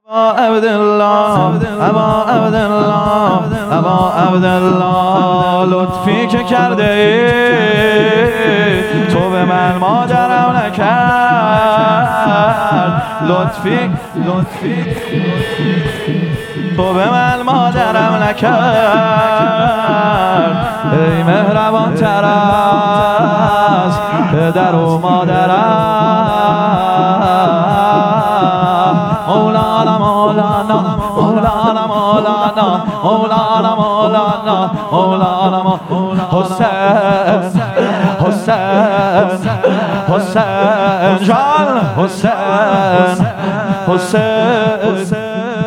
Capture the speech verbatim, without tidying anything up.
ابا عبدالله ابا عبدالله ابا عبدالله لطفی که کرده ای تو به من مادرم نکرد لطفی لطفی تو به من مادرم نکرد ای مهربان تر از پدر و مادرم مولانا مولانا مولانا مولانا مولانا مولانا مولانا حسین حسین حسین جان حسین حسین